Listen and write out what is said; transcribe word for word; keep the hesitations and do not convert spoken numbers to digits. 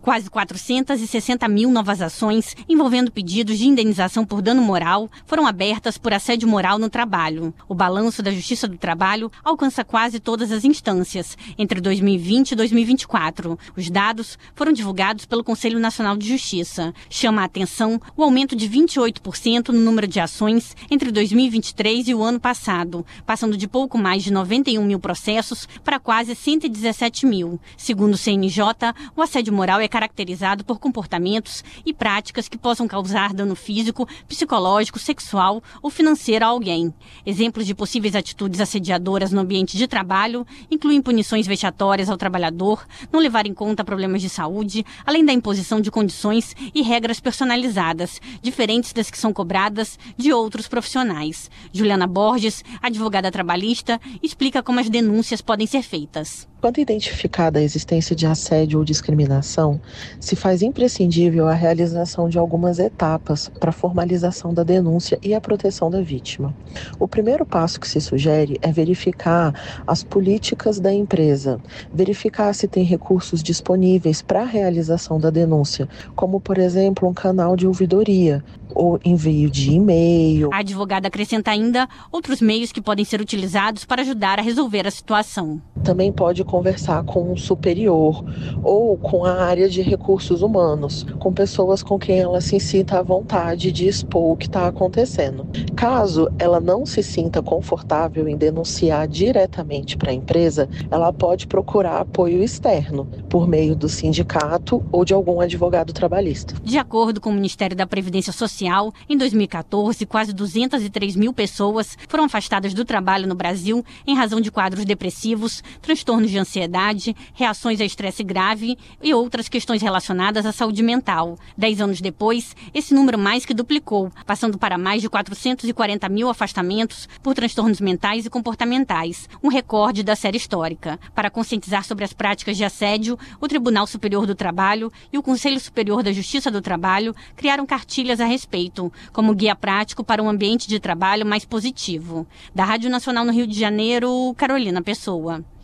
Quase quatrocentas e sessenta mil novas ações envolvendo pedidos de indenização por dano moral foram abertas por assédio moral no trabalho. O balanço da Justiça do Trabalho alcança quase todas as instâncias entre dois mil e vinte e dois mil e vinte e quatro. Os dados foram divulgados pelo Conselho Nacional de Justiça. Chama a atenção o aumento de vinte e oito por cento no número de ações entre dois mil e vinte e três e o ano passado, passando de pouco mais de noventa e um mil processos para quase cento e dezessete mil. Segundo o C N J, o assédio moral é caracterizado por comportamentos e práticas que possam causar dano físico, psicológico, sexual ou financeiro a alguém. Exemplos de possíveis atitudes assediadoras no ambiente de trabalho incluem punições vexatórias ao trabalhador, não levar em conta problemas de saúde, além da imposição de condições e regras personalizadas, diferentes das que são cobradas de outros profissionais. Juliana Borges, advogada trabalhista, explica como as denúncias podem ser feitas. Quando identificada a existência de assédio ou discriminação, se faz imprescindível a realização de algumas etapas para a formalização da denúncia e a proteção da vítima. O primeiro passo que se sugere é verificar as políticas da empresa, verificar se tem recursos disponíveis para a realização da denúncia, como, por exemplo, um canal de ouvidoria ou envio de e-mail. A advogada acrescenta ainda outros meios que podem ser utilizados para ajudar a resolver a situação. Também pode conversar com um superior ou com a área de recursos humanos, com pessoas com quem ela se sinta à vontade de expor o que está acontecendo. Caso ela não se sinta confortável em denunciar diretamente para a empresa, ela pode procurar apoio externo, por meio do sindicato ou de algum advogado trabalhista. De acordo com o Ministério da Previdência Social, em dois mil e quatorze, quase duzentas e três mil pessoas foram afastadas do trabalho no Brasil em razão de quadros depressivos, transtornos de ansiedade, reações a estresse grave e outras questões relacionadas à saúde mental. Dez anos depois, esse número mais que duplicou, passando para mais de quatrocentos e quarenta mil afastamentos por transtornos mentais e comportamentais, um recorde da série histórica. Para conscientizar sobre as práticas de assédio, o Tribunal Superior do Trabalho e o Conselho Superior da Justiça do Trabalho criaram cartilhas a respeito, como guia prático para um ambiente de trabalho mais positivo. Da Rádio Nacional no Rio de Janeiro, Carolina Pessoa.